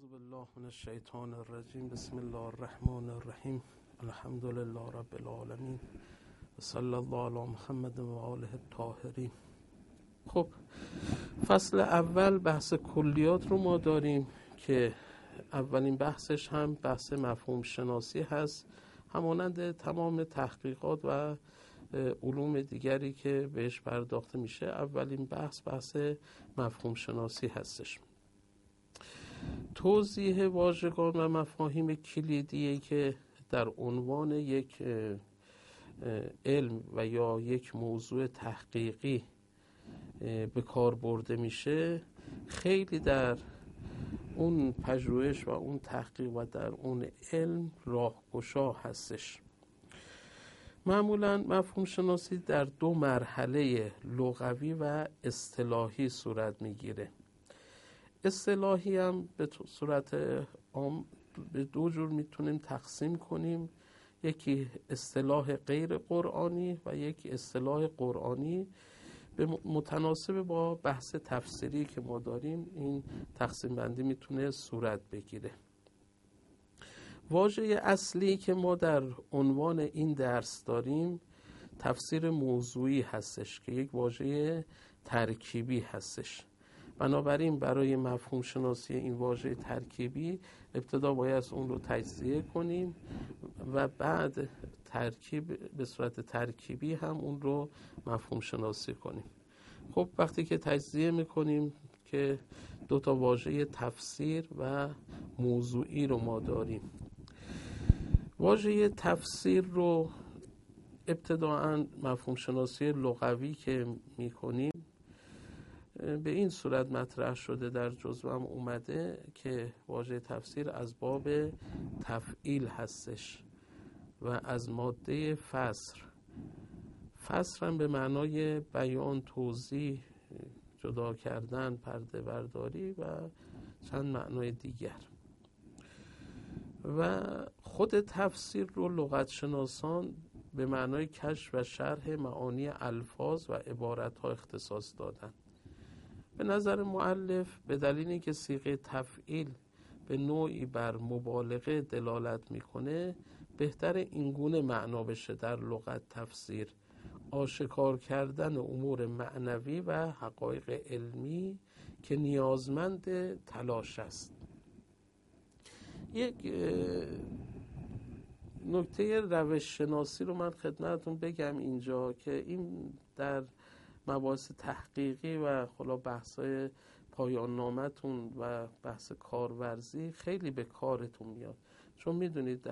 اعوذ بالله من الشیطان الرجیم. بسم الله الرحمن الرحیم. الحمد لله رب العالمین و صلی الله علی محمد و آله الطاهرین. خب فصل اول بحث کلیات رو ما داریم که اولین بحثش هم بحث مفهوم شناسی هست، همانند تمام تحقیقات و علوم دیگری که بهش پرداخته میشه. اولین بحث مفهوم شناسی هستش. توضیح واژگان و مفاهیم کلیدی که در عنوان یک علم و یا یک موضوع تحقیقی به کار برده میشه خیلی در اون پژوهش و اون تحقیق و در اون علم راهگشا هستش. معمولا مفهوم شناسی در دو مرحله لغوی و اصطلاحی صورت میگیره. اصطلاحی هم به صورت عام به دو جور میتونیم تقسیم کنیم، یکی اصطلاح غیر قرآنی و یک اصطلاح قرآنی. به متناسب با بحث تفسیری که ما داریم این تقسیم بندی میتونه صورت بگیره. واژه اصلی که ما در عنوان این درس داریم تفسیر موضوعی هستش که یک واژه ترکیبی هستش. بنابراین برای مفهوم شناسی این واژه ترکیبی ابتدا باید اون رو تجزیه کنیم و بعد ترکیب به صورت ترکیبی هم اون رو مفهوم شناسی کنیم. خب وقتی که تجزیه میکنیم که دو تا واژه تفسیر و موضوعی رو ما داریم. واژه تفسیر رو ابتداً مفهوم شناسی لغوی که میکنیم به این صورت مطرح شده، در جزوه هم اومده که واژه تفسیر از باب تفعیل هستش و از ماده فسر. فسر هم به معنای بیان، توضیح، جدا کردن، پرده برداری و چند معنای دیگر. و خود تفسیر رو لغت شناسان به معنای کشف و شرح معانی الفاظ و عبارت‌ها اختصاص دادن. به نظر مؤلف به دلیل اینکه صیغه تفعیل به نوعی بر مبالغه دلالت میکنه بهتر اینگونه معنا بشه در لغت تفسیر: آشکار کردن امور معنوی و حقایق علمی که نیازمند تلاش است. یک نکته روش شناسی رو من خدمتتون بگم اینجا که این در مباحث تحقیقی و خلا بحث‌های پایان نامتون و بحث کارورزی خیلی به کارتون میاد، چون میدونید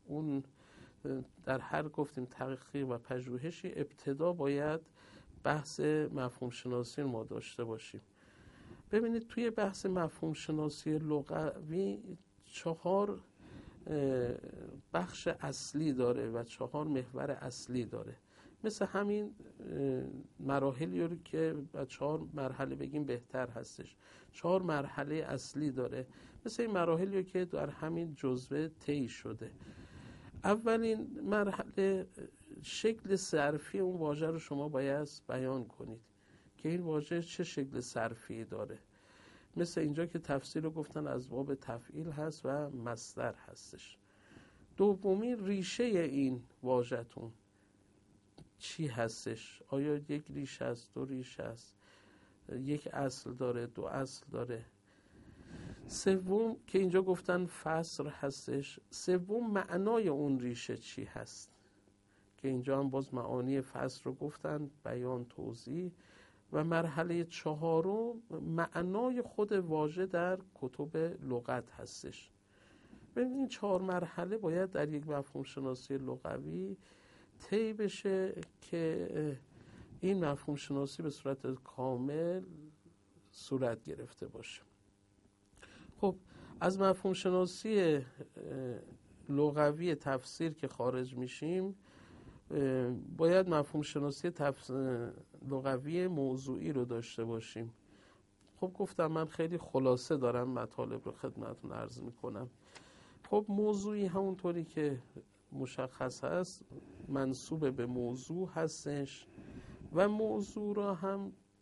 در هر گفتیم تحقیق و پژوهشی ابتدا باید بحث مفهوم شناسی ما داشته باشیم. ببینید توی بحث مفهوم شناسی لغوی 4 بخش اصلی داره و 4 محور اصلی داره. مثل همین مراحلی رو که 4 مرحله بگیم بهتر هستش. 4 مرحله اصلی داره، مثل این مراحلی رو که در همین جزوه طی شده. اولین مرحله شکل صرفی اون واژه رو شما باید بیان کنید که این واژه چه شکل صرفی داره. مثل اینجا که تفسیر رو گفتن از باب تفعیل هست و مصدر هستش. دومی ریشه این واژه‌تون چی هستش؟ آیا یک ریشه است، 2 ریشه است، یک اصل داره، 2 اصل داره؟ سوم که اینجا گفتن فسر هستش. سوم معنای اون ریشه چی هست که اینجا هم باز معانی فسر رو گفتن، بیان، توضیح. و مرحله 4 معنای خود واژه در کتب لغت هستش. ببینید این 4 مرحله باید در یک مفهوم شناسی لغوی طی بشه که این مفهوم شناسی به صورت کامل صورت گرفته باشه. خب از مفهوم شناسی لغوی تفسیر که خارج میشیم باید مفهوم شناسی لغوی موضوعی رو داشته باشیم. خب گفتم من خیلی خلاصه دارم مطالب رو خدمتتون عرض میکنم. خب موضوعی همونطوری که مشخص هست منسوب به موضوع هستش و موضوع را هم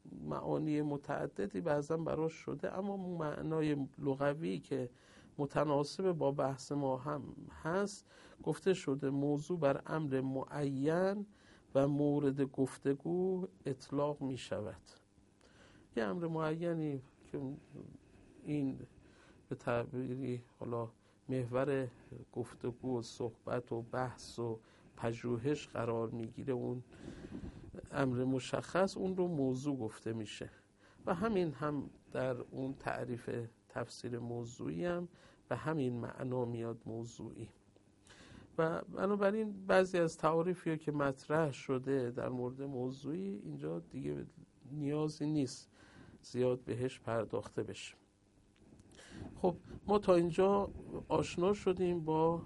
معانی متعددی بعضا براش شده، اما معنای لغوی که متناسب با بحث ما هم هست گفته شده موضوع بر امر معین و مورد گفتگو اطلاق می شود. یه امر معینی که این به تعبیری حالا محور گفتگو و صحبت و بحث و پژوهش قرار میگیره، اون امر مشخص اون رو موضوع گفته میشه و همین هم در اون تعریف تفسیر موضوعی هم به همین معنا میاد موضوعی. و بنابراین بعضی از تعاریفی که مطرح شده در مورد موضوعی اینجا دیگه نیازی نیست زیاد بهش پرداخته بشه. خب ما تا اینجا آشنا شدیم با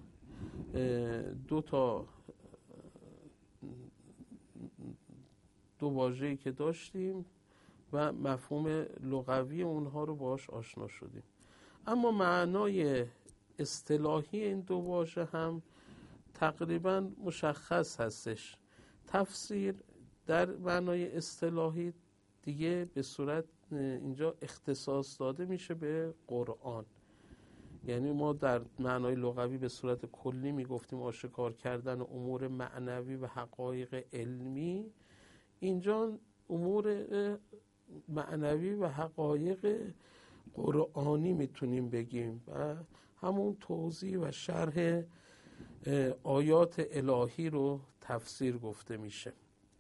دو واژه‌ای که داشتیم و مفهوم لغوی اونها رو باهاش آشنا شدیم. اما معنای اصطلاحی این دو واژه هم تقریبا مشخص هستش. تفسیر در معنای اصطلاحی دیگه به صورت اینجا اختصاص داده میشه به قرآن. یعنی ما در معنای لغوی به صورت کلی میگفتیم آشکار کردن امور معنوی و حقایق علمی، اینجا امور معنوی و حقایق قرآنی میتونیم بگیم و همون توضیح و شرح آیات الهی رو تفسیر گفته میشه.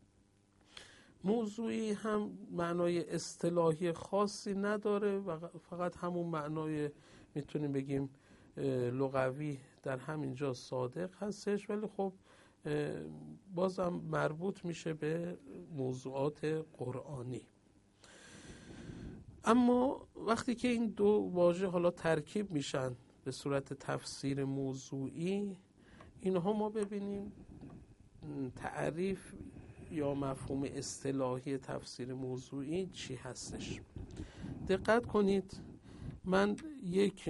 موضوعی هم معنای اصطلاحی خاصی نداره و فقط همون معنای میتونیم بگیم لغوی در همین جا صادق هستش، ولی خب بازم مربوط میشه به موضوعات قرآنی. اما وقتی که این دو واژه حالا ترکیب میشن به صورت تفسیر موضوعی، اینها ما ببینیم تعریف یا مفهوم اصطلاحی تفسیر موضوعی چی هستش. دقت کنید، من یک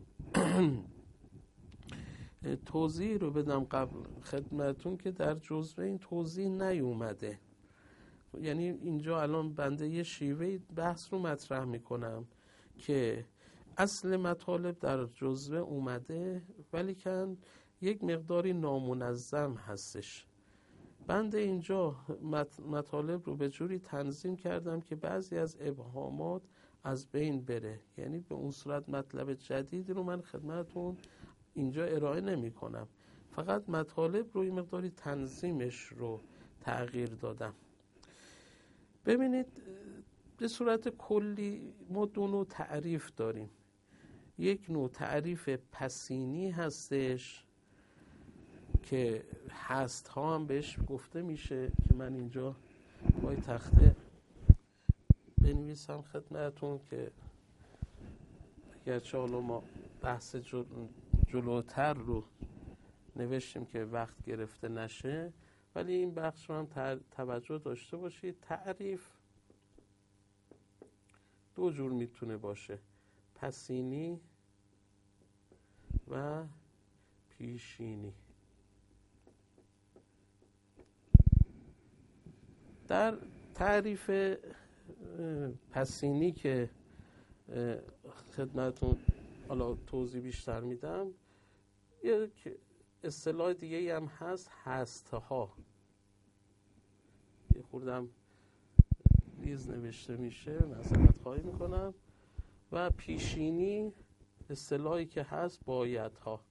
توضیح رو بدم قبل خدمتون که در جزوه این توضیح نیومده. یعنی اینجا الان بنده یه شیوه بحث رو مطرح میکنم که اصل مطالب در جزوه اومده ولی که یک مقداری نامنظم هستش. بنده اینجا مطالب رو به جوری تنظیم کردم که بعضی از ابهامات از بین بره، یعنی به اون صورت مطلب جدیدی رو من خدمتون اینجا ارائه نمی کنم، فقط مطالب رو این مقداری تنظیمش رو تغییر دادم. ببینید به صورت کلی ما دو نوع تعریف داریم. یک نوع تعریف پسینی هستش که هست ها هم بهش گفته میشه که من اینجا پای تخته بنویسم خدمتون که اگرچه حالا ما بحث جلوتر رو نوشتیم که وقت گرفته نشه، ولی این بخش رو هم توجه داشته باشید. تعریف دو جور میتونه باشه، پسینی و پیشینی. در تعریف پسینی که خدمتون حالا توضیح بیشتر میدم، یک اصطلاح دیگه هم هست، هستها. یه خوردم ریز نوشته میشه، معذرت خواهی میکنم. و پیشینی اصطلاحی که هست، بایدها.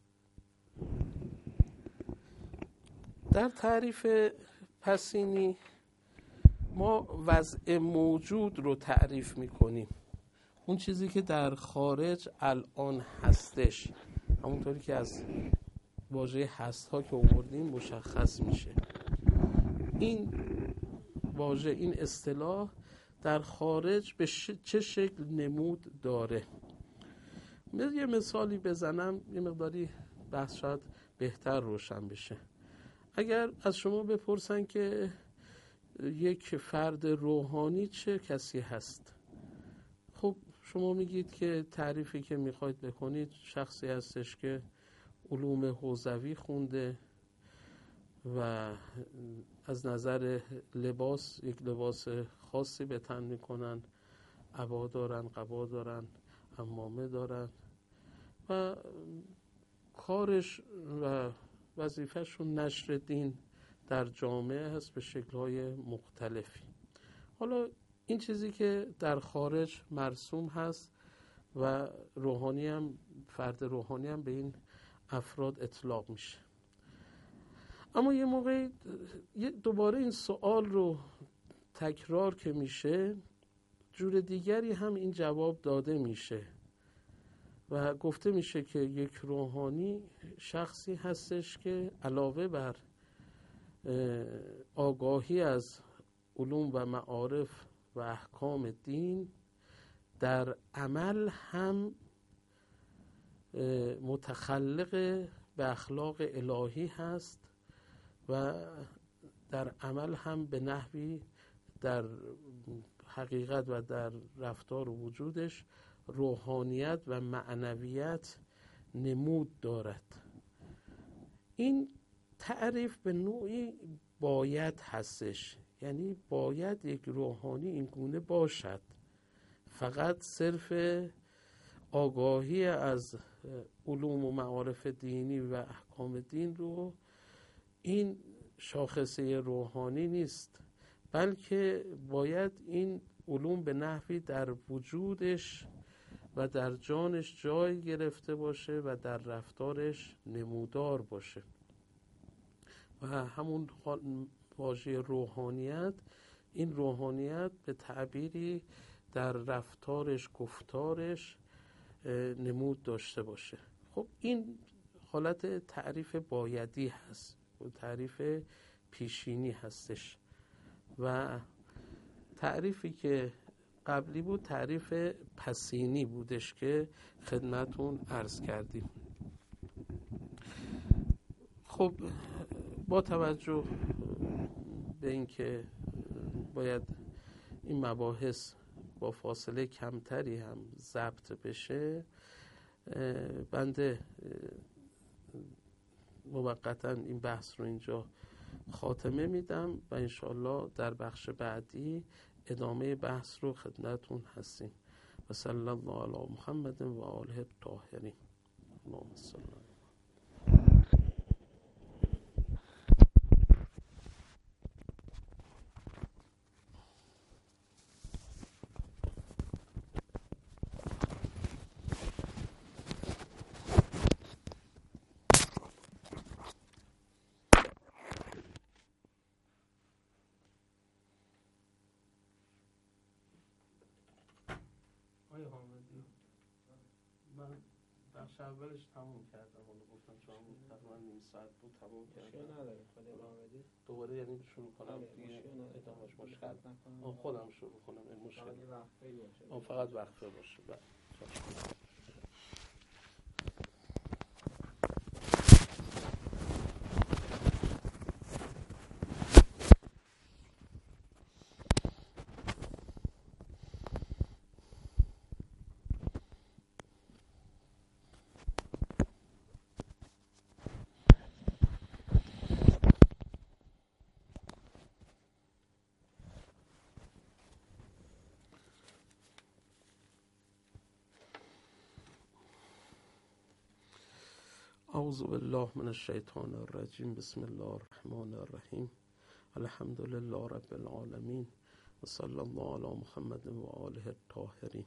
در تعریف پسینی ما وضع موجود رو تعریف میکنیم، اون چیزی که در خارج الان هستش، همونطوری که از واژه هست‌ها که آوردیم مشخص میشه. این واژه، این اصطلاح در خارج به چه شکل نمود داره. یه مثالی بزنم یه مقداری بحث شاید بهتر روشن بشه. اگر از شما بپرسن که یک فرد روحانی چه کسی هست، خب شما میگید که تعریفی که میخواید بکنید شخصی هستش که علوم حوزوی خونده و از نظر لباس یک لباس خاصی به تن میکنن، عبا دارن، قبا دارن، عمامه دارن و کارش و وظیفهشون نشر دین در جامعه هست به شکل‌های مختلفی. حالا این چیزی که در خارج مرسوم هست و فرد روحانی هم به این افراد اطلاق میشه. اما یه موقعی دوباره این سوال رو تکرار که میشه، جور دیگری هم این جواب داده میشه و گفته میشه که یک روحانی شخصی هستش که علاوه بر آگاهی از علوم و معارف و احکام دین، در عمل هم متخلق به اخلاق الهی هست و در عمل هم به نحوی در حقیقت و در رفتار و وجودش روحانیت و معنویت نمود دارد. این تعریف به نوعی باید هستش، یعنی باید یک روحانی این گونه باشد. فقط صرف آگاهی از علوم و معارف دینی و احکام دین رو این شاخصه روحانی نیست، بلکه باید این علوم به نحوی در وجودش و در جانش جای گرفته باشه و در رفتارش نمودار باشه. و همون واژه روحانیت، این روحانیت به تعبیری در رفتارش، گفتارش نمود داشته باشه. خب این حالت تعریف بایدی هست، تعریف پیشینی هستش. و تعریفی که قبلی بود تعریف پسینی بودش که خدمتون عرض کردیم. خب با توجه به اینکه باید این مباحث با فاصله کمتری هم ضبط بشه، بنده موقتا این بحث رو اینجا خاتمه میدم و انشاءالله در بخش بعدی ادامه بحث رو خدمتون هستیم. و صلی الله علی محمد و آله الطاهرین. اللهم صل علی من بخش اولش تموم کردم، حالا گفتم چون تقریبا نیم ساعت بود تموم کردم. نداره خود ادامه بدید. دوباره یعنی شروع کنم دیگه ادامهش مشکل خودم شروع کنم، این مشکل فقط وقفه باشه. اعوذ بالله من الشیطان الرجیم. بسم الله الرحمن الرحیم. الحمد لله رب العالمین و صلی الله علی محمد و آله الطاهرین.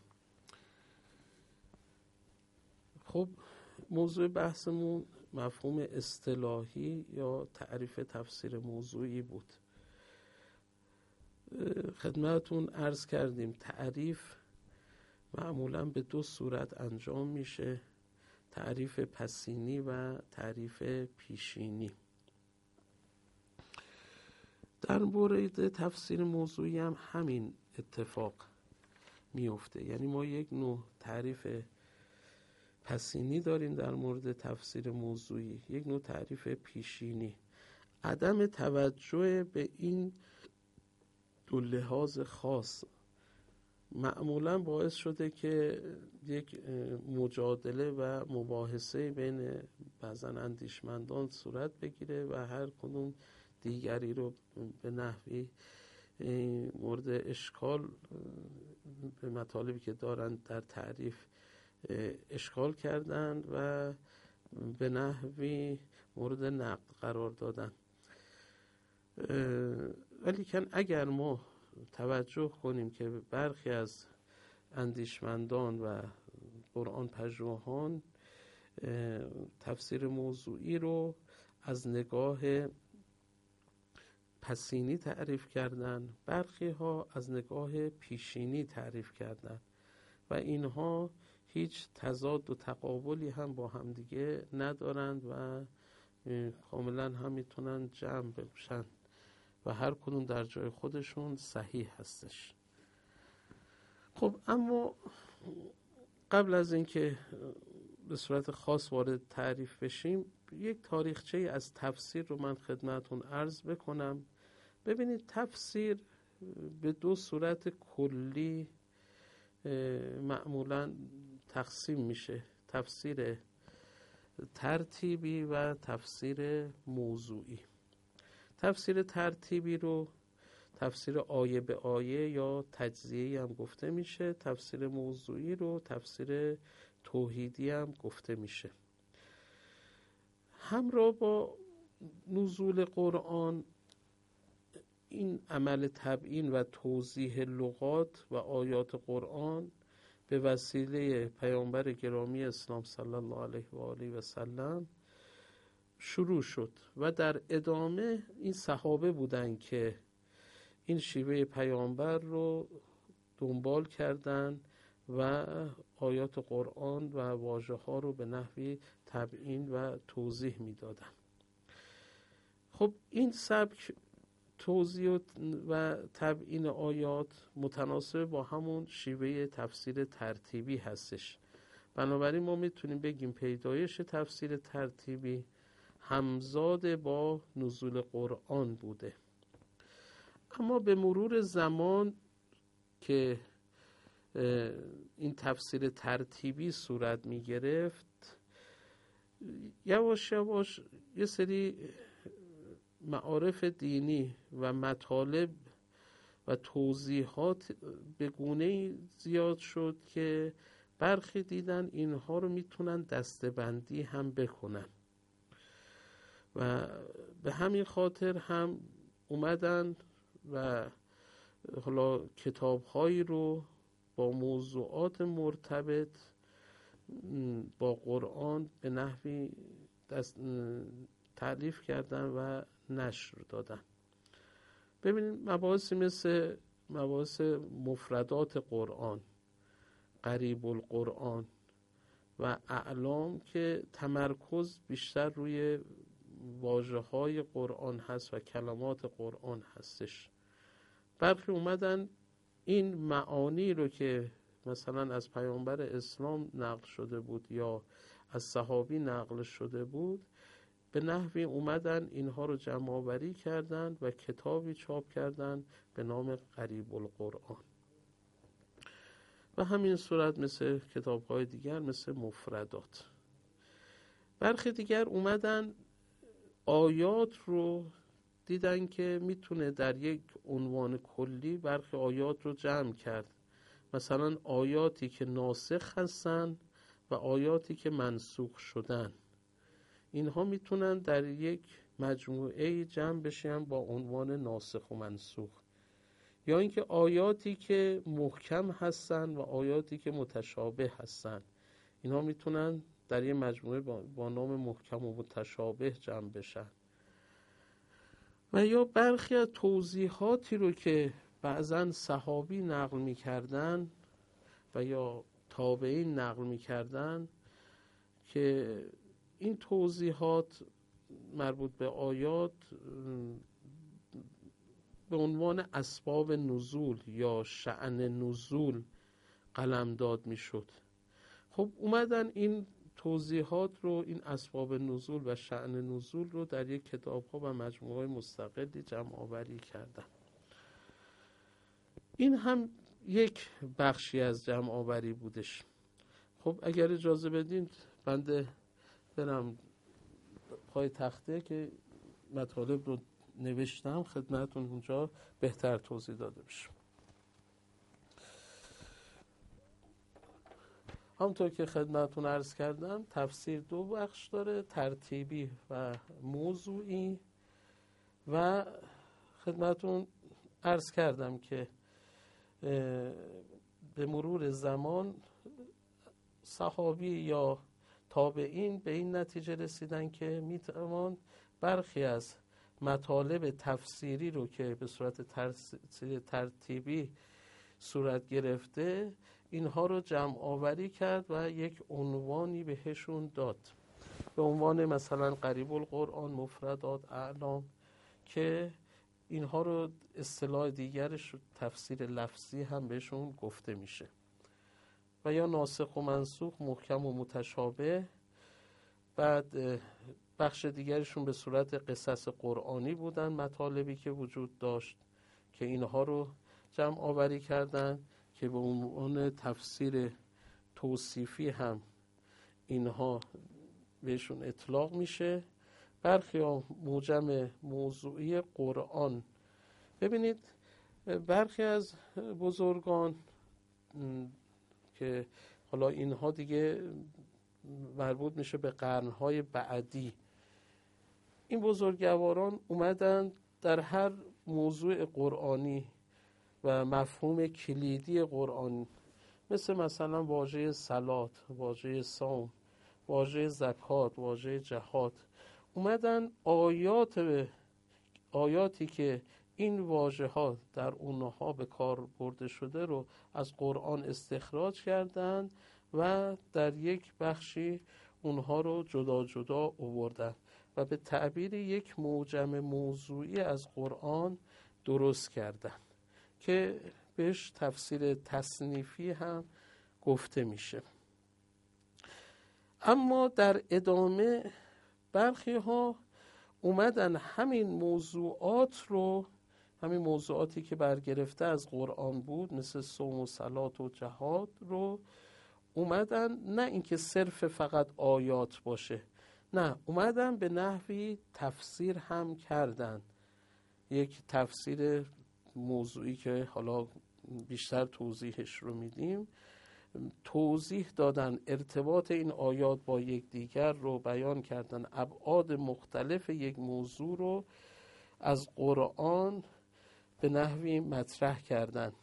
خب موضوع بحثمون مفهوم اصطلاحی یا تعریف تفسیر موضوعی بود. خدمتون عرض کردیم تعریف معمولا به دو صورت انجام میشه: تعریف پسینی و تعریف پیشینی. در مورد تفسیر موضوعی هم همین اتفاق میفته، یعنی ما یک نوع تعریف پسینی داریم در مورد تفسیر موضوعی، یک نوع تعریف پیشینی. عدم توجه به این دو لحاظ خاص معمولا باعث شده که یک مجادله و مباحثه بین بعضا اندیشمندان صورت بگیره و هر کدوم دیگری رو به نحوی مورد اشکال به مطالبی که دارن در تعریف اشکال کردن و به نحوی مورد نقد قرار دادن. ولیکن اگر ما توجه کنیم که برخی از اندیشمندان و قرآن پژوهان تفسیر موضوعی رو از نگاه پسینی تعریف کردن، برخی ها از نگاه پیشینی تعریف کردن و اینها هیچ تضاد و تقابلی هم با همدیگه ندارند و کاملا هم میتونن جمع بشن و هر کدوم در جای خودشون صحیح هستش. خب اما قبل از اینکه به صورت خاص وارد تعریف بشیم، یک تاریخچه از تفسیر رو من خدمتون عرض بکنم. ببینید تفسیر به دو صورت کلی معمولا تقسیم میشه: تفسیر ترتیبی و تفسیر موضوعی. تفسیر ترتیبی رو تفسیر آیه به آیه یا تجزیه‌ای هم گفته میشه. تفسیر موضوعی رو تفسیر توحیدی هم گفته میشه. همراه با نزول قرآن این عمل تبیین و توضیح لغات و آیات قرآن به وسیله پیامبر گرامی اسلام صلی الله علیه و آله و سلم شروع شد و در ادامه این صحابه بودن که این شیوه پیامبر رو دنبال کردن و آیات قرآن و واژه ها رو به نحوی تبیین و توضیح می دادن. خب این سبک توضیح و تبیین آیات متناسب با همون شیوه تفسیر ترتیبی هستش. بنابراین ما میتونیم بگیم پیدایش تفسیر ترتیبی همزاد با نزول قرآن بوده. اما به مرور زمان که این تفسیر ترتیبی صورت می گرفت، یواش یواش یه سری معارف دینی و مطالب و توضیحات به گونه‌ای زیاد شد که برخی دیدن اینها رو میتونن دسته‌بندی هم بکنن و به همین خاطر هم اومدن و حالا کتاب‌هایی رو با موضوعات مرتبط با قرآن به نحوی تألیف کردن و نشر دادن. ببینید مباحثی مثل مباحث مفردات قرآن، غریب القرآن و اعلام که تمرکز بیشتر روی واژه‌های قرآن هست و کلمات قرآن هستش. برخی اومدن این معانی رو که مثلا از پیامبر اسلام نقل شده بود یا از صحابی نقل شده بود، به نحوی اومدن اینها رو جمع آوری کردن و کتابی چاپ کردن به نام غریب القرآن. و همین صورت مثل کتاب‌های دیگر مثل مفردات. برخی دیگر اومدن آیات رو دیدن که میتونه در یک عنوان کلی برخی آیات رو جمع کرد. مثلا آیاتی که ناسخ هستن و آیاتی که منسوخ شدن، اینها میتونن در یک مجموعه جمع بشن با عنوان ناسخ و منسوخ. یا اینکه آیاتی که محکم هستن و آیاتی که متشابه هستن، اینها میتونن در یک مجموعه با نام محکم و متشابه جمع بشن. و یا برخی از توضیحاتی رو که بعضن صحابی نقل میکردن و یا تابعین نقل میکردن که این توضیحات مربوط به آیات به عنوان اسباب نزول یا شأن نزول قلمداد میشد. خب اومدن این توضیحات رو، این اسباب نزول و شأن نزول رو در یک کتاب‌ها و مجموعه مستقلی جمع آوری کردن. این هم یک بخشی از جمع آوری بودش. خب اگر اجازه بدین بنده برم پای تخته که مطالب رو نوشتم خدمتون اونجا بهتر توضیح داده بشه. همونطور که خدمتون عرض کردم تفسیر دو بخش داره، ترتیبی و موضوعی، و خدمتون عرض کردم که به مرور زمان صحابی یا تابعین به این نتیجه رسیدن که میتوان برخی از مطالب تفسیری رو که به صورت ترتیبی صورت گرفته اینها رو جمع آوری کرد و یک عنوانی بهشون داد، به عنوان مثلا قریب القرآن، مفردات، اعلام، که اینها رو اصطلاح دیگرش تفسیر لفظی هم بهشون گفته میشه، و یا ناسخ و منسوخ، محکم و متشابه. بعد بخش دیگرشون به صورت قصص قرآنی بودن، مطالبی که وجود داشت که اینها رو جمع آوری کردن که به عنوان تفسیر توصیفی هم اینها بهشون اطلاق میشه. برخی ها موجم موضوعی قرآن. ببینید برخی از بزرگان که حالا اینها دیگه مربوط میشه به قرنهای بعدی، این بزرگواران اومدن در هر موضوع قرآنی و مفهوم کلیدی قرآن، مثلا واژه صلات، واژه صوم، واژه زکات، واژه جهاد، اومدن آیاتی که این واژه ها در اونها به کار برده شده رو از قرآن استخراج کردن و در یک بخشی اونها رو جدا جدا آوردن و به تعبیر یک موجم موضوعی از قرآن درست کردن که بهش تفسیر تصنیفی هم گفته میشه. اما در ادامه برخی ها اومدن همین موضوعاتی که برگرفته از قرآن بود، مثل صوم و صلات و جهاد رو اومدن، نه اینکه صرف فقط آیات باشه، نه، اومدن به نحوی تفسیر هم کردن، یک تفسیر موضوعی که حالا بیشتر توضیحش رو میدیم، توضیح دادن ارتباط این آیات با یکدیگر رو بیان کردن، ابعاد مختلف یک موضوع رو از قرآن به نحوی مطرح کردن.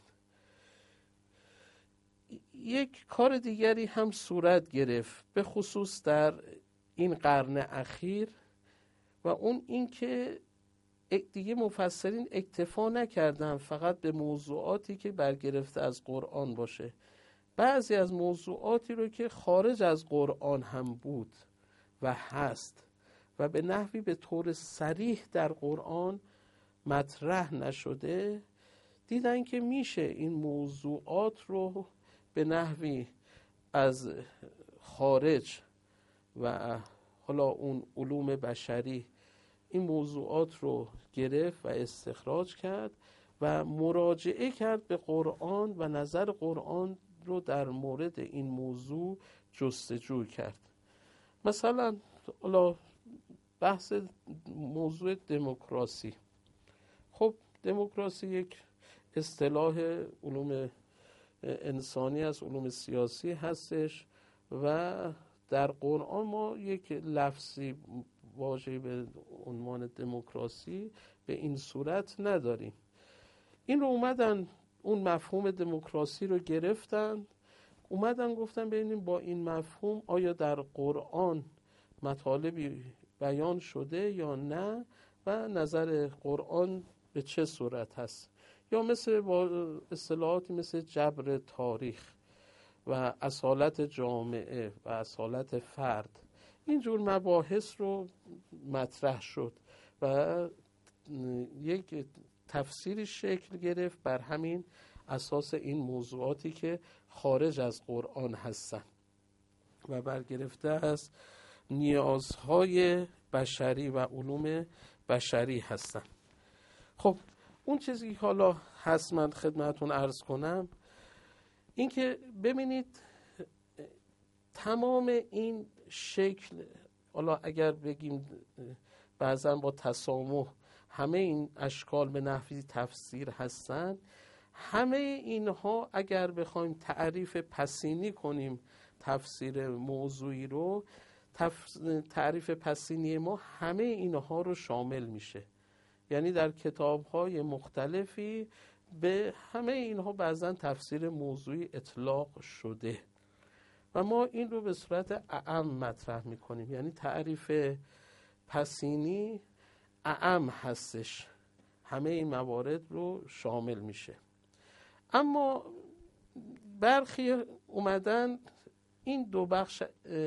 یک کار دیگری هم صورت گرفت به خصوص در این قرن اخیر، و اون این که دیگه مفسرین اکتفا نکردن فقط به موضوعاتی که برگرفته از قرآن باشه، بعضی از موضوعاتی رو که خارج از قرآن هم بود و هست و به نحوی به طور صریح در قرآن مطرح نشده، دیدن که میشه این موضوعات رو به نحوی از خارج و حالا اون علوم بشری این موضوعات رو گرفت و استخراج کرد و مراجعه کرد به قرآن و نظر قرآن رو در مورد این موضوع جستجو کرد. مثلا حالا بحث موضوع دموکراسی. خب دموکراسی یک اصطلاح علوم انسانی از علوم سیاسی هستش و در قرآن ما یک لفظی واژه‌ای به عنوان دموکراسی به این صورت نداریم. این رو اومدن اون مفهوم دموکراسی رو گرفتن، اومدن گفتن ببینیم با این مفهوم آیا در قرآن مطالبی بیان شده یا نه و نظر قرآن به چه صورت هست. یا مثل اصطلاحاتی مثل جبر تاریخ و اصالت جامعه و اصالت فرد، اینجور مباحث رو مطرح شد و یک تفسیری شکل گرفت بر همین اساس این موضوعاتی که خارج از قرآن هستن و برگرفته از نیازهای بشری و علوم بشری هستن. خب اون چیزی که حالا هست من خدمتون عرض کنم اینکه ببینید تمام این شکل، حالا اگر بگیم بعضا با تسامح همه این اشکال به نحوی تفسیر هستن، همه اینها اگر بخوایم تعریف پسینی کنیم تفسیر موضوعی رو، تعریف پسینی ما همه اینها رو شامل میشه. یعنی در کتاب‌های مختلفی به همه اینها بعضا تفسیر موضوعی اطلاق شده و ما این رو به صورت اعم مطرح میکنیم. یعنی تعریف پسینی اعم هستش، همه این موارد رو شامل میشه. اما برخی اومدن این دو بخش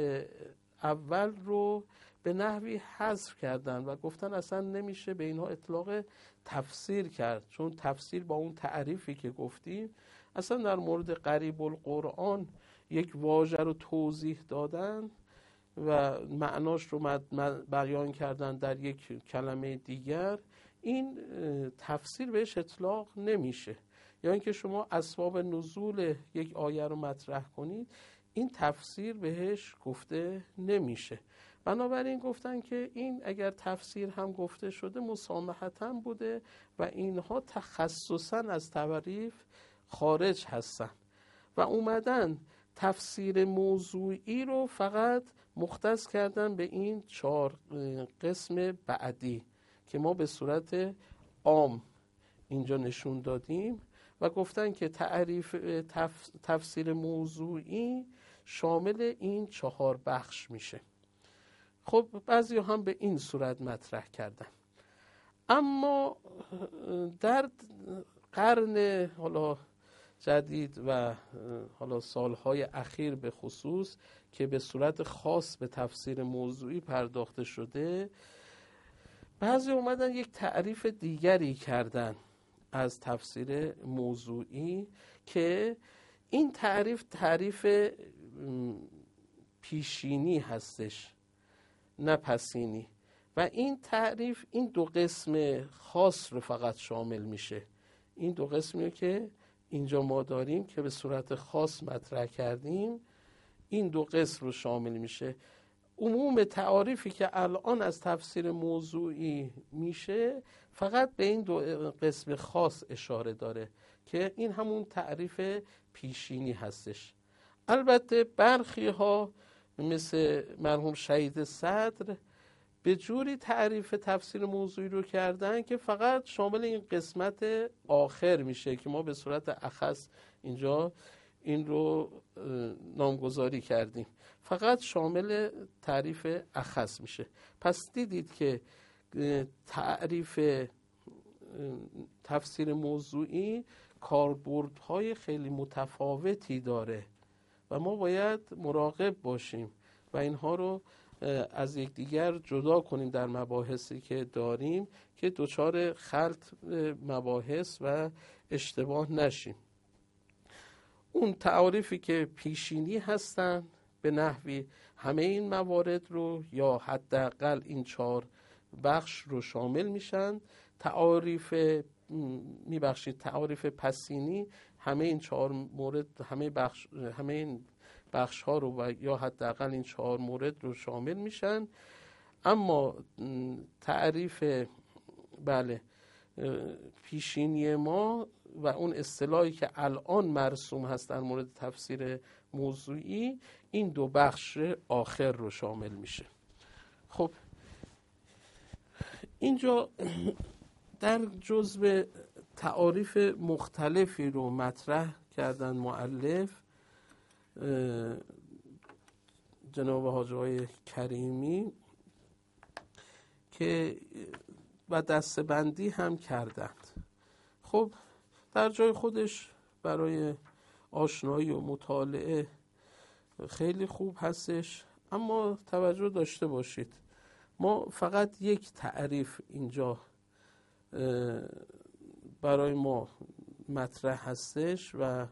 اول رو به نحوی حذف کردن و گفتن اصلا نمیشه به اینها اطلاق تفسیر کرد، چون تفسیر با اون تعریفی که گفتیم اصلا در مورد قریب القرآن یک واژه رو توضیح دادن و معناش رو بیان کردن در یک کلمه دیگر، این تفسیر بهش اطلاق نمیشه. یا اینکه شما اسباب نزول یک آیه رو مطرح کنید، این تفسیر بهش گفته نمیشه. بنابراین گفتن که این اگر تفسیر هم گفته شده مسامحتاً بوده و اینها تخصصاً از تعریف خارج هستن و اومدن تفسیر موضوعی رو فقط مختص کردن به این 4 قسم بعدی که ما به صورت عام اینجا نشون دادیم و گفتن که تفسیر موضوعی شامل این 4 بخش میشه. خب بعضی هم به این صورت مطرح کردن. اما در قرن حالا جدید و حالا سالهای اخیر به خصوص که به صورت خاص به تفسیر موضوعی پرداخته شده، بعضی اومدن یک تعریف دیگری کردن از تفسیر موضوعی که این تعریف پیشینی هستش نه پسینی و این تعریف این 2 قسم خاص رو فقط شامل میشه. این 2 قسمی که اینجا ما داریم که به صورت خاص مطرح کردیم این 2 قسم رو شامل میشه. عموم تعاریفی که الان از تفسیر موضوعی میشه فقط به این 2 قسم خاص اشاره داره که این همون تعریف پیشینی هستش. البته برخی ها مثل مرحوم شهید صدر به جوری تعریف تفسیر موضوعی رو کردن که فقط شامل این قسمت آخر میشه که ما به صورت اخص اینجا این رو نامگذاری کردیم، فقط شامل تعریف اخص میشه. پس دیدید که تعریف تفسیر موضوعی کاربردهای خیلی متفاوتی داره و ما باید مراقب باشیم و اینها رو از یکدیگر جدا کنیم در مباحثی که داریم که دچار خلط مباحث و اشتباه نشیم. اون تعاریفی که پیشینی هستن به نحوی همه این موارد رو یا حداقل این 4 بخش رو شامل میشن. تعاریف پسینی همه این 4 مورد همه این بخش ها رو و یا حداقل این 4 مورد رو شامل میشن. اما تعریف پیشینی ما و اون اصطلاحی که الان مرسوم هست در مورد تفسیر موضوعی این 2 بخش آخر رو شامل میشه. خب اینجا در جزء تعاریف مختلفی رو مطرح کردن مؤلف جناب حاجی آقای کریمی که و دسته‌بندی هم کردند. خب در جای خودش برای آشنایی و مطالعه خیلی خوب هستش، اما توجه داشته باشید ما فقط یک تعریف اینجا برای ما مطرح هستش و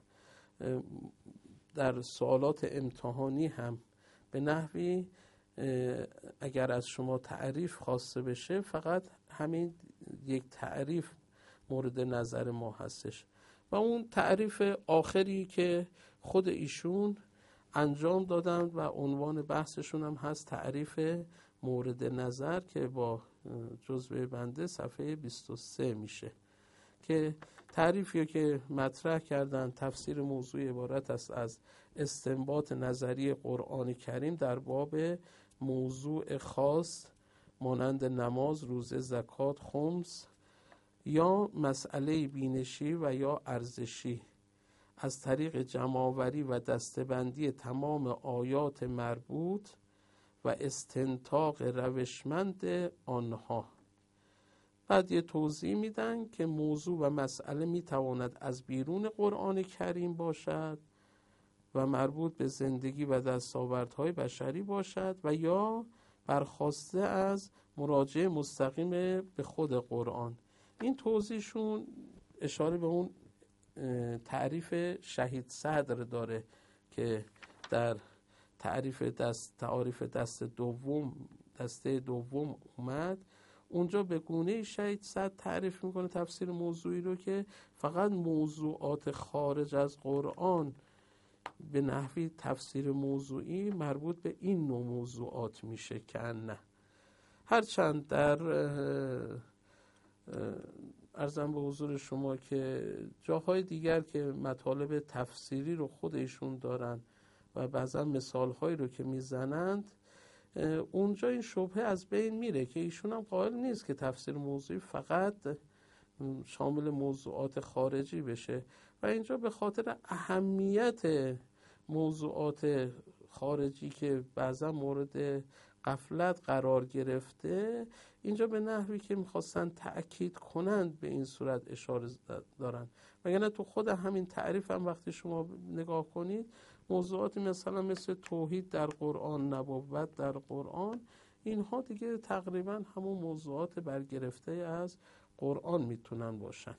در سوالات امتحانی هم به نحوی اگر از شما تعریف خواسته بشه فقط همین یک تعریف مورد نظر ما هستش و اون تعریف آخری که خود ایشون انجام دادند و عنوان بحثشون هم هست تعریف مورد نظر که با جزوه بنده صفحه 23 میشه که تعریفی که مطرح کردن تفسیر موضوع عبارت است از استنباط نظری قرآن کریم در باب موضوع خاص مانند نماز، روزه، زکات، خمس یا مسئله بینشی و یا ارزشی از طریق جمع‌آوری و دسته‌بندی تمام آیات مربوط و استنطاق روشمند آنها. بعد یه توضیح میدن که موضوع و مسئله میتواند از بیرون قرآن کریم باشد و مربوط به زندگی و دستاوردهای بشری باشد و یا برخواسته از مراجعه مستقیم به خود قرآن. این توضیحشون اشاره به اون تعریف شهید صدر داره که در تعریف دسته دوم اومد. اونجا به گونه شهید صدر تعریف میکنه تفسیر موضوعی رو که فقط موضوعات خارج از قرآن به نحوی تفسیر موضوعی مربوط به این نوع موضوعات میشه که نه. هرچند در عرضم به حضور شما که جاهای دیگر که مطالب تفسیری رو خودشون دارن و بعضا مثالهایی رو که میزنند اونجا این شبهه از بین میره که ایشون هم قائل نیست که تفسیر موضوعی فقط شامل موضوعات خارجی بشه و اینجا به خاطر اهمیت موضوعات خارجی که بعضا مورد غفلت قرار گرفته اینجا به نحوی که میخواستن تأکید کنند به این صورت اشاره دارن. وگرنه تو خود همین تعریف هم وقتی شما نگاه کنید موضوعاتی مثل توحید در قرآن، نبوت در قرآن، اینها دیگه تقریبا همون موضوعات برگرفته از قرآن میتونن باشن.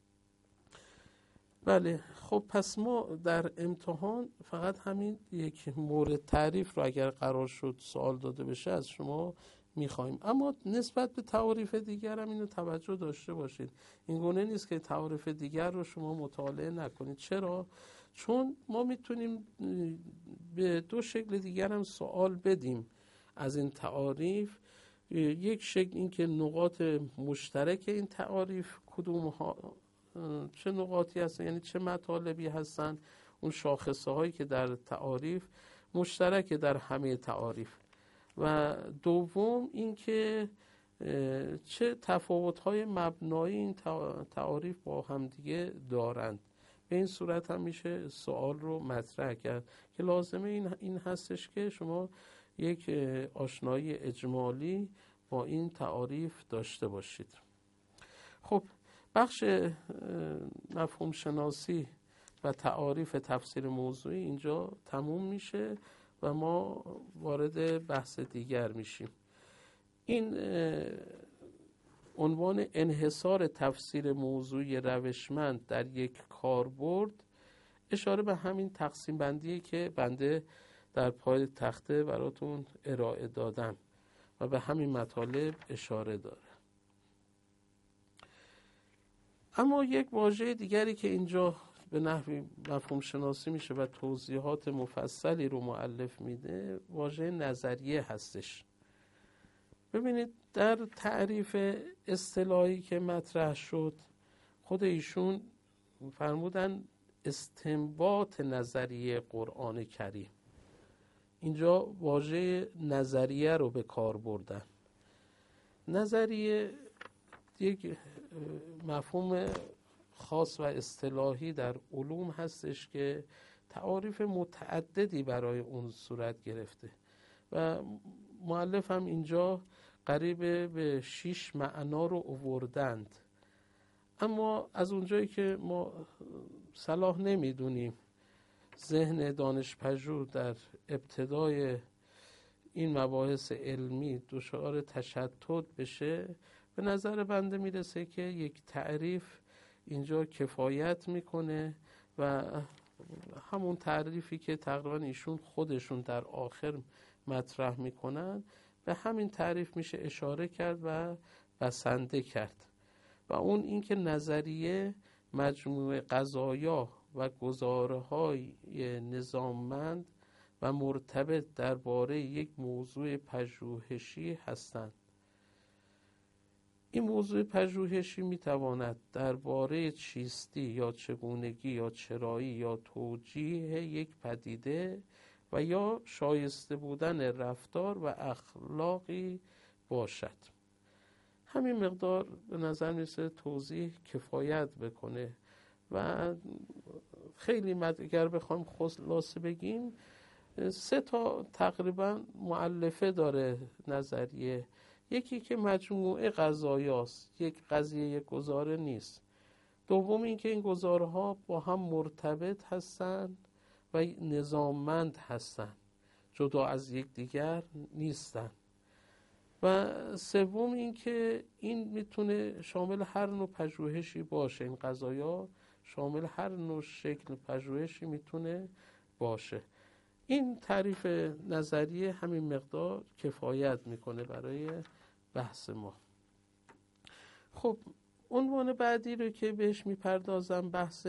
بله خب پس ما در امتحان فقط همین یک مورد تعریف رو اگر قرار شد سوال داده بشه از شما میخوایم، اما نسبت به تعاریف دیگر هم اینو توجه داشته باشید. این گونه نیست که تعاریف دیگر رو شما مطالعه نکنید. چرا؟ چون ما میتونیم به دو شکل دیگر هم سوال بدیم از این تعاریف. یک شکل این که نقاط مشترک این تعاریف کدوم ها، چه نقاطی هستن، یعنی چه مطالبی هستن، اون شاخصه هایی که در تعاریف مشترک در همه تعاریف. و دوم این که چه تفاوت های مبنایی این تعاریف با هم دیگه دارند. به این صورت هم میشه سوال رو مطرح کرد که لازمه این هستش که شما یک آشنایی اجمالی با این تعاریف داشته باشید. خب بخش مفهوم شناسی و تعاریف تفسیر موضوعی اینجا تموم میشه و ما وارد بحث دیگر میشیم. این عنوان انحصار تفسیر موضوعی روشمند در یک کاربرد اشاره به همین تقسیم بندی که بنده در پای تخته براتون ارائه دادم و به همین مطالب اشاره داره. اما یک واژه دیگری که اینجا به نحوی مفهوم شناسی میشه و توضیحات مفصلی رو مؤلف میده واژه نظریه هستش. ببینید در تعریف اصطلاحی که مطرح شد خود ایشون فرمودن استنباط نظریه قرآن کریم. اینجا واژه نظریه رو به کار بردن. نظریه یک مفهوم خاص و اصطلاحی در علوم هستش که تعاریف متعددی برای اون صورت گرفته و مؤلف هم اینجا قریب به 6 معنا رو آوردند. اما از اونجایی که ما صلاح نمیدونیم ذهن دانشپژوه در ابتدای این مباحث علمی دچار تشتت بشه، به نظر بنده میرسه که یک تعریف اینجا کفایت میکنه و همون تعریفی که تقریبا ایشون خودشون در آخر مطرح میکنن به همین تعریف میشه اشاره کرد و بسنده کرد و اون اینکه نظریه مجموعه قضایا و گزاره‌های نظاممند و مرتبط درباره یک موضوع پژوهشی هستند. این موضوع پژوهشی میتواند درباره چیستی یا چگونگی یا چرایی یا توجیه یک پدیده و یا شایسته بودن رفتار و اخلاقی باشد. همین مقدار به نظر میرسه توضیح کفایت بکنه و خیلی اگر بخوایم خلاصه بگیم 3 تا تقریبا مؤلفه داره نظریه. یکی که مجموعه قضایاست، یک قضیه یک گزاره نیست. دوم این که این گزارها با هم مرتبط هستند و نظاممند هستند، جدا از یک دیگر نیستند. و سوم این که این میتونه شامل هر نوع پژوهشی باشه، این قضایا شامل هر نوع شکل پژوهشی میتونه باشه. این تعریف نظریه همین مقدار کفایت میکنه برای بحث ما. خب عنوان بعدی رو که بهش میپردازم بحث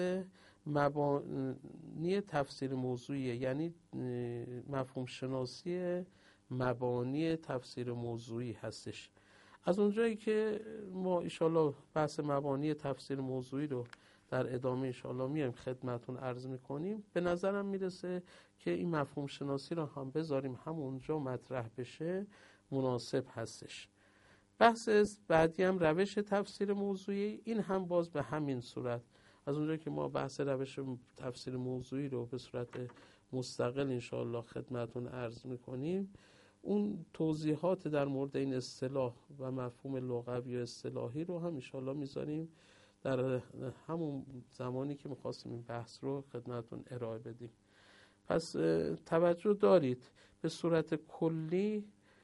مبانی تفسیر موضوعیه، یعنی مفهوم شناسی مبانی تفسیر موضوعی هستش. از اونجایی که ما انشالله بحث مبانی تفسیر موضوعی رو در ادامه انشالله میایم خدمتون عرض میکنیم، به نظرم میرسه که این مفهوم شناسی رو هم بذاریم همونجا مطرح بشه مناسب هستش. بحث بعدی هم روش تفسیر موضوعی، این هم باز به همین صورت. از اونجایی که ما بحث روش تفسیر موضوعی رو به صورت مستقل انشالله خدمتون عرض میکنیم، اون توضیحات در مورد این اصطلاح و مفهوم لغوی و اصطلاحی رو هم انشالله میذاریم در همون زمانی که میخواستیم این بحث رو خدمتون ارائه بدیم. پس توجه دارید به صورت کلی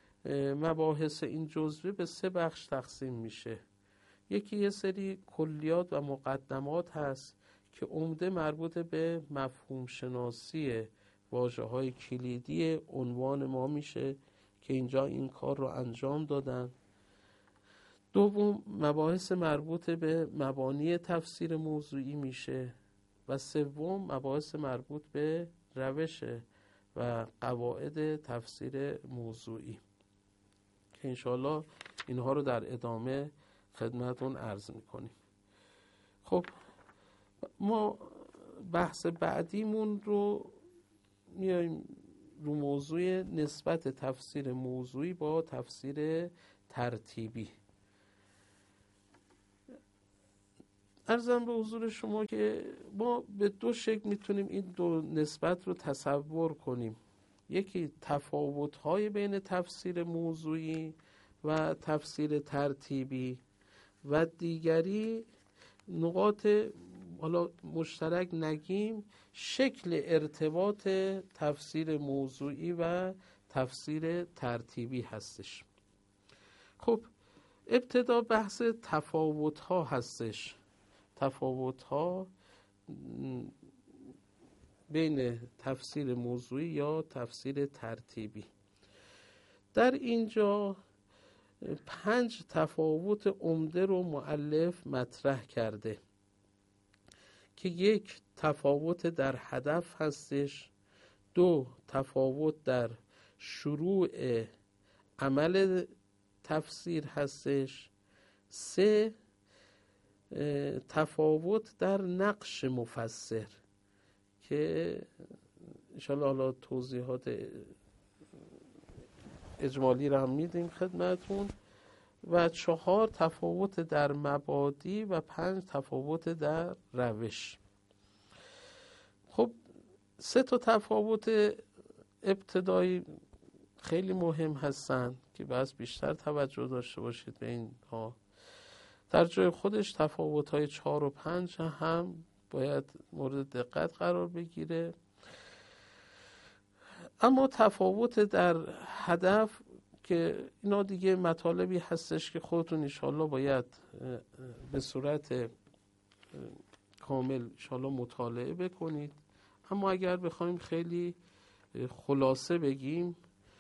مباحث این جزوه به 3 بخش تقسیم میشه. یکی یه سری کلیات و مقدمات هست که عمده مربوط به مفهوم شناسی واژه‌های کلیدی عنوان ما میشه که اینجا این کار رو انجام دادن. دوم مباحث مربوط به مبانی تفسیر موضوعی میشه و سوم مباحث مربوط به روش و قواعد تفسیر موضوعی که انشالله اینها رو در ادامه خدمتون عرض میکنیم. خب ما بحث بعدیمون رو میایم رو موضوع نسبت تفسیر موضوعی با تفسیر ترتیبی. عرضم به حضور شما که ما به 2 شکل میتونیم این 2 نسبت رو تصور کنیم. یکی تفاوت‌های بین تفسیر موضوعی و تفسیر ترتیبی و دیگری نقاط حالا مشترک نگیم شکل ارتباط تفسیر موضوعی و تفسیر ترتیبی هستش. خب ابتدا بحث تفاوت‌ها هستش. تفاوت‌ها بین تفسیر موضوعی یا تفسیر ترتیبی. در اینجا 5 تفاوت عمده رو مؤلف مطرح کرده که 1 تفاوت در هدف هستش، 2 تفاوت در شروع عمل تفسیر هستش، 3 تفاوت در نقش مفسر که انشاءالله حالا توضیحات اجمالی رو هم میدیم خدمتون، و 4 تفاوت در مبادی و 5 تفاوت در روش. خب 3 تا تفاوت ابتدایی خیلی مهم هستن که باید بیشتر توجه داشته باشید به اینها. در جای خودش تفاوت‌های 4 و 5 هم باید مورد دقت قرار بگیره. اما تفاوت در هدف که اینا دیگه مطالبی هستش که خودتون انشالله باید به صورت کامل انشالله مطالعه بکنید. اما اگر بخوایم خیلی خلاصه بگیم،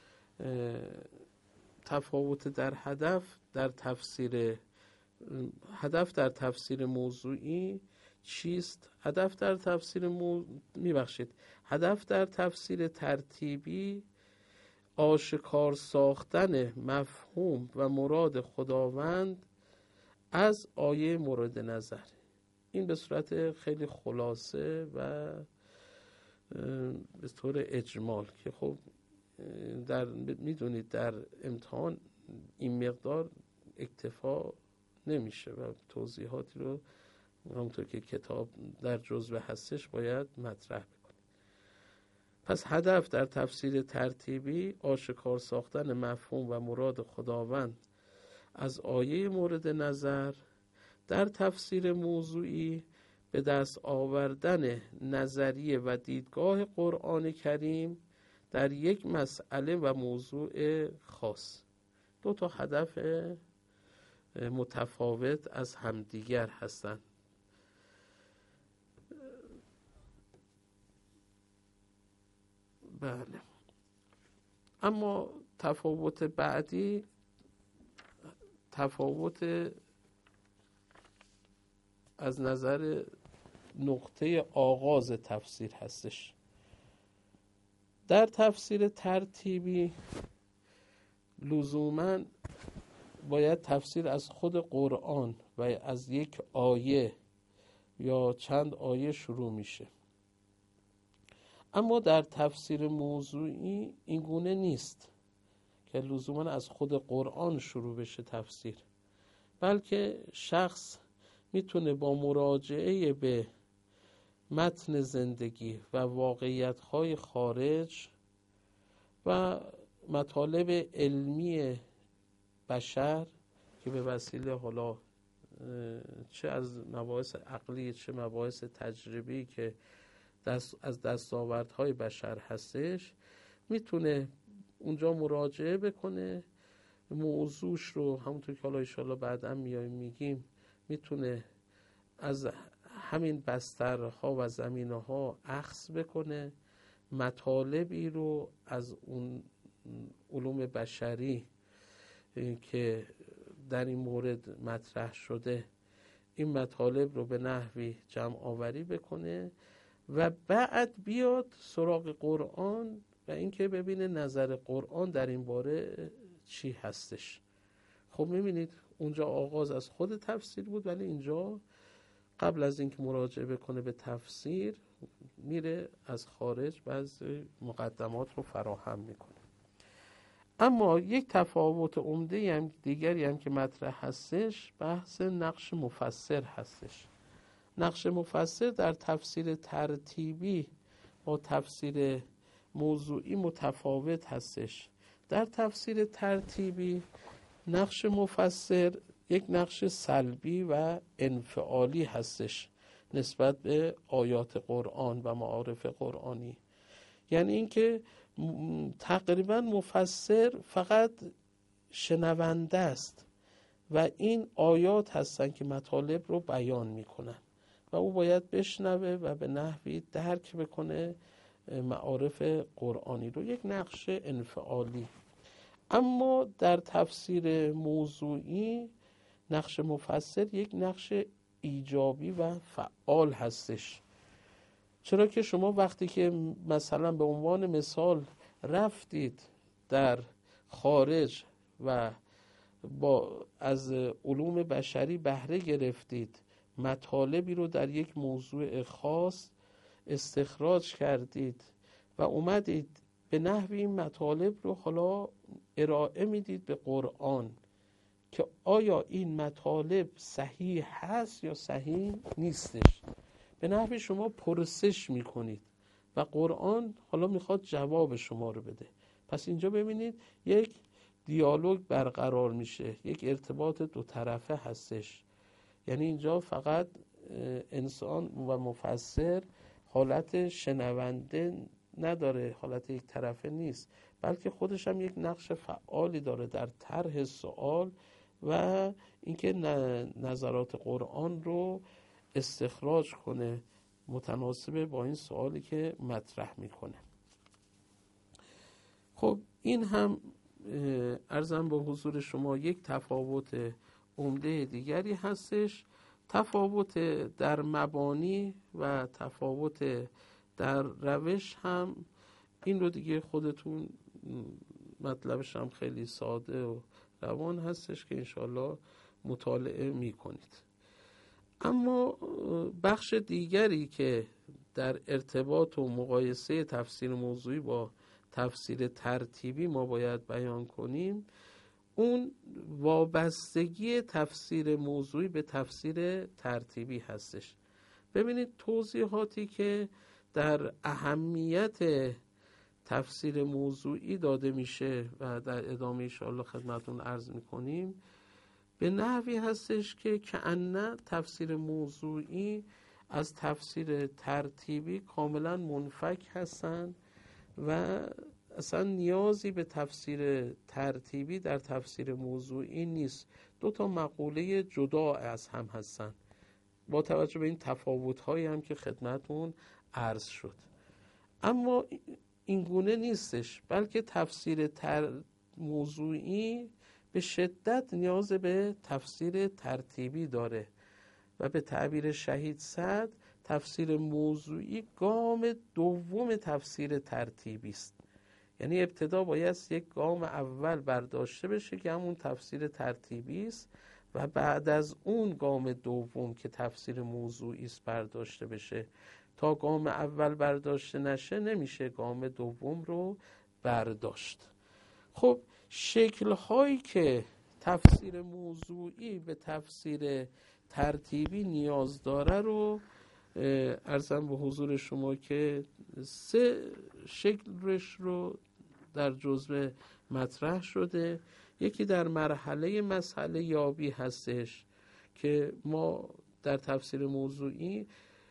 تفاوت در هدف در تفسیر موضوعی چیست؟ هدف در تفسیر هدف در تفسیر ترتیبی آشکار ساختن مفهوم و مراد خداوند از آیه مورد نظر. این به صورت خیلی خلاصه و به طور اجمال که خب میدونید در امتحان این مقدار اکتفا نمیشه و توضیحاتی رو همونطور که کتاب در جزوه هستش باید مطرح بکنیم. پس هدف در تفسیر ترتیبی آشکار ساختن مفهوم و مراد خداوند از آیه مورد نظر. در تفسیر موضوعی به دست آوردن نظریه و دیدگاه قرآن کریم در یک مسئله و موضوع خاص. دو تا هدف متفاوت از همدیگر هستند. بله. اما تفاوت بعدی تفاوت از نظر نقطه آغاز تفسیر هستش. در تفسیر ترتیبی لزوماً باید تفسیر از خود قرآن و از یک آیه یا چند آیه شروع میشه. اما در تفسیر موضوعی این گونه نیست که لزوماً از خود قرآن شروع بشه تفسیر، بلکه شخص میتونه با مراجعه به متن زندگی و واقعیت‌های خارج و مطالب علمی بشر که به وسیله حالا چه از مباحث عقلی چه مباحث تجربی که از دستاوردهای بشر هستش میتونه اونجا مراجعه بکنه، موضوعش رو همونطور که حالا انشاءالله بعداً میگیم میتونه از همین بسترها و زمینه‌ها اخذ بکنه، مطالبی رو از اون علوم بشری که در این مورد مطرح شده این مطالب رو به نحوی جمع آوری بکنه و بعد بیاد سراغ قرآن و اینکه ببینه نظر قرآن در این باره چی هستش. خب میبینید اونجا آغاز از خود تفسیر بود، ولی اینجا قبل از اینکه مراجعه بکنه به تفسیر میره از خارج بعضی مقدمات رو فراهم میکنه. اما یک تفاوت عمده دیگری هم که مطرح هستش بحث نقش مفسر هستش. نقش مفسر در تفسیر ترتیبی با تفسیر موضوعی متفاوت هستش. در تفسیر ترتیبی نقش مفسر یک نقش سلبی و انفعالی هستش نسبت به آیات قرآن و معارف قرآنی. یعنی اینکه تقریبا مفسر فقط شنونده است و این آیات هستن که مطالب رو بیان میکنن و او باید بشنوه و به نحوی درک بکنه معارف قرآنی رو، یک نقش انفعالی. اما در تفسیر موضوعی نقش مفسر یک نقش ایجابی و فعال هستش. چرا که شما وقتی که مثلا به عنوان مثال رفتید در خارج و از علوم بشری بهره گرفتید، مطالبی رو در یک موضوع خاص استخراج کردید و اومدید به نحوی این مطالب رو حالا ارائه میدید به قرآن که آیا این مطالب صحیح هست یا صحیح نیستش، به نحوی شما پرسش میکنید و قرآن حالا میخواد جواب شما رو بده. پس اینجا ببینید یک دیالوگ برقرار میشه، یک ارتباط دو طرفه هستش. یعنی اینجا فقط انسان و مفسر حالت شنونده نداره، حالت یک طرفه نیست، بلکه خودش هم یک نقش فعالی داره در طرح سوال و اینکه نظرات قرآن رو استخراج کنه متناسب با این سوالی که مطرح میکنه. خب این هم عرضم به حضور شما یک تفاوت عمده دیگری هستش. تفاوت در مبانی و تفاوت در روش هم این رو دیگه خودتون مطلبش هم خیلی ساده و روان هستش که انشالله مطالعه میکنید. اما بخش دیگری که در ارتباط و مقایسه تفسیر موضوعی با تفسیر ترتیبی ما باید بیان کنیم، اون وابستگی تفسیر موضوعی به تفسیر ترتیبی هستش. ببینید توضیحاتی که در اهمیت تفسیر موضوعی داده میشه و در ادامه انشاءالله خدمتون عرض میکنیم به نحوی هستش که کأنه تفسیر موضوعی از تفسیر ترتیبی کاملا منفک هستن و اصلا نیازی به تفسیر ترتیبی در تفسیر موضوعی نیست. دو تا مقوله جدا از هم هستن با توجه به این تفاوت‌هایی هم که خدمتون عرض شد. اما این گونه نیستش، بلکه تفسیر موضوعی به شدت نیاز به تفسیر ترتیبی داره و به تعبیر شهید سعد تفسیر موضوعی گام دوم تفسیر ترتیبی است. یعنی ابتدا باید یک گام اول برداشته بشه که همون تفسیر ترتیبی است و بعد از اون گام دوم که تفسیر موضوعی است برداشته بشه. تا گام اول برداشته نشه نمیشه گام دوم رو برداشت. خب شکل‌هایی که تفسیر موضوعی به تفسیر ترتیبی نیاز داره رو عرضم به حضور شما که 3 شکلش رو در جزوه مطرح شده. یکی در مرحله مسئله یابی هستش که ما در تفسیر موضوعی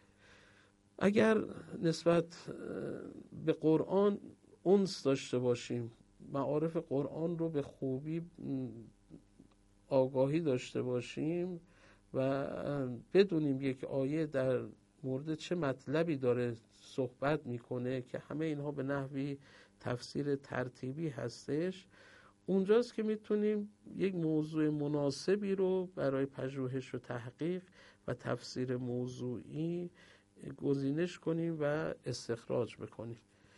اگر نسبت به قرآن انس داشته باشیم، معارف قرآن رو به خوبی آگاهی داشته باشیم و بدونیم یک آیه در مورد چه مطلبی داره صحبت میکنه که همه اینها به نحوی تفسیر ترتیبی هستش، اونجاست که میتونیم یک موضوع مناسبی رو برای پژوهش و تحقیق و تفسیر موضوعی گزینش کنیم و استخراج بکنیم.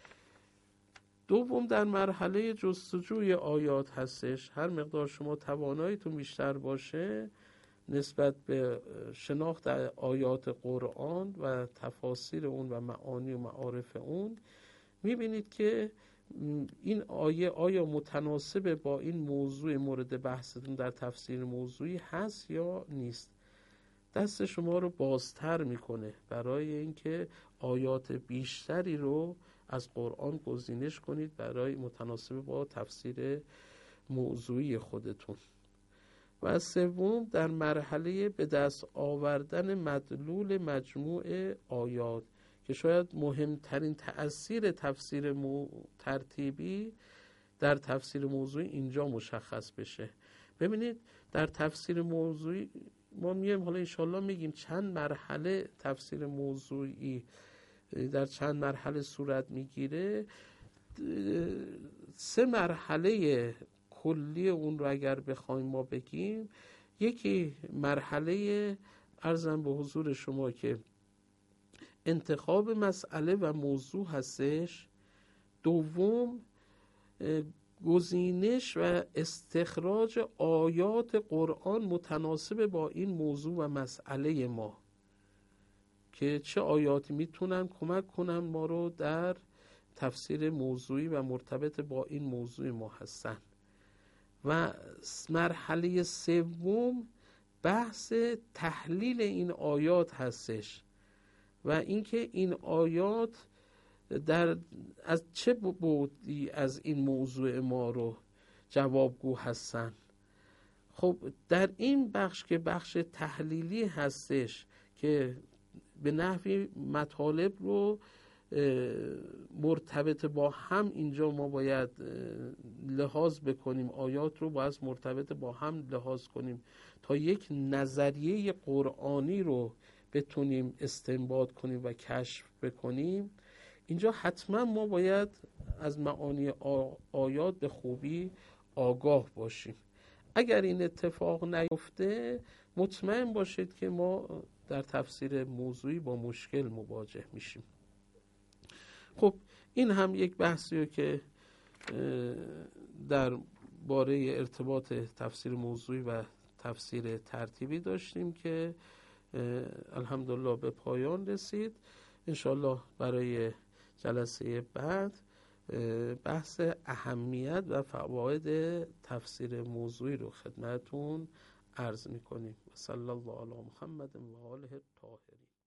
دوم در مرحله جستجوی آیات هستش. هر مقدار شما تواناییتون بیشتر باشه نسبت به شناخت آیات قرآن و تفاسیر اون و معانی و معارف اون، میبینید که این آیه آیا متناسب با این موضوع مورد بحثتون در تفسیر موضوعی هست یا نیست. دست شما رو بازتر میکنه برای اینکه آیات بیشتری رو از قرآن گزینش کنید برای متناسب با تفسیر موضوعی خودتون. و سوم در مرحله به دست آوردن مدلول مجموع آیات که شاید مهمترین تأثیر تفسیر ترتیبی در تفسیر موضوعی اینجا مشخص بشه. ببینید در تفسیر موضوعی ما میایم حالا انشالله میگیم چند مرحله تفسیر موضوعی در چند مرحله صورت میگیره. 3 مرحله کلی اون رو اگر بخوایم ما بگیم، یکی مرحله عرضم به حضور شما که انتخاب مسئله و موضوع هستش. دوم گزینش و استخراج آیات قرآن متناسب با این موضوع و مسئله ما که چه آیاتی میتونن کمک کنن ما رو در تفسیر موضوعی و مرتبط با این موضوع ما هستن. و مرحله سوم بحث تحلیل این آیات هستش و اینکه این آیات از چه بعدی از این موضوع ما رو جوابگو هستن. خب در این بخش که بخش تحلیلی هستش که به نحوی مطالب رو مرتبط با هم اینجا ما باید لحاظ بکنیم، آیات رو باید مرتبط با هم لحاظ کنیم تا یک نظریه قرآنی رو بتونیم استنباط کنیم و کشف بکنیم. اینجا حتما ما باید از معانی آیات به خوبی آگاه باشیم. اگر این اتفاق نیفته مطمئن باشید که ما در تفسیر موضوعی با مشکل مواجه میشیم. خب این هم یک بحثیه که در باره ارتباط تفسیر موضوعی و تفسیر ترتیبی داشتیم که الحمدلله به پایان رسید. انشالله برای جلسه بعد بحث اهمیت و فواید تفسیر موضوعی رو خدمتون عرض میکنیم. صلی الله علی محمد و آله الطاهرین.